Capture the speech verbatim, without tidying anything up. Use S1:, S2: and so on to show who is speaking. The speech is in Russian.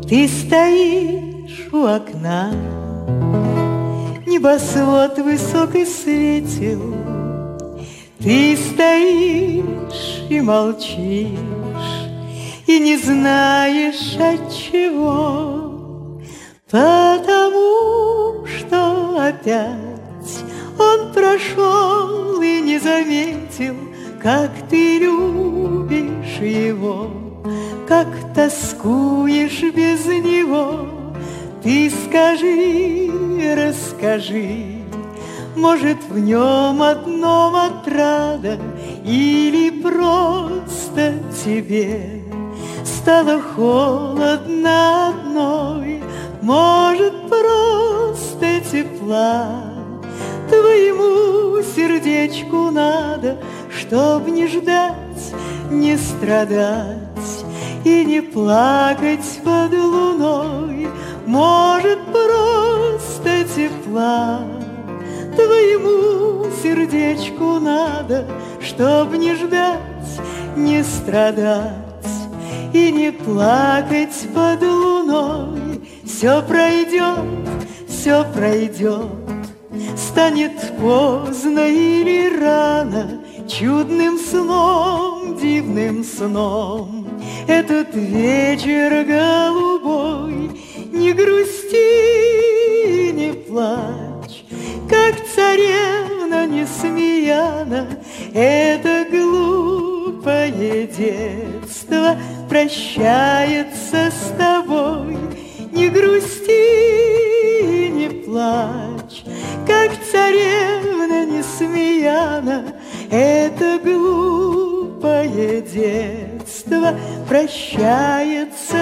S1: Ты стоишь у окна, небосвод высокий светил. Ты стоишь и молчишь, и не знаешь отчего, потому что опять он прошел и не заметил, как ты любишь его, как тоскуешь без него. Ты скажи, расскажи, может, в нем одном отрада, или просто тебе стало холодно одной, может, просто тепла твоему сердечку надо, чтоб не ждать, не страдать и не плакать под луной. Может, просто тепла твоему сердечку надо, чтоб не ждать, не страдать и не плакать под луной. Все пройдет, все пройдет, станет поздно или рано, чудным сном, дивным сном этот вечер голубой. Не грусти, не плачь, как царевна Несмеяна, это глупое детство прощается с тобой. Не грусти, не плачь, как царевна Несмеяна, это глупое детство прощается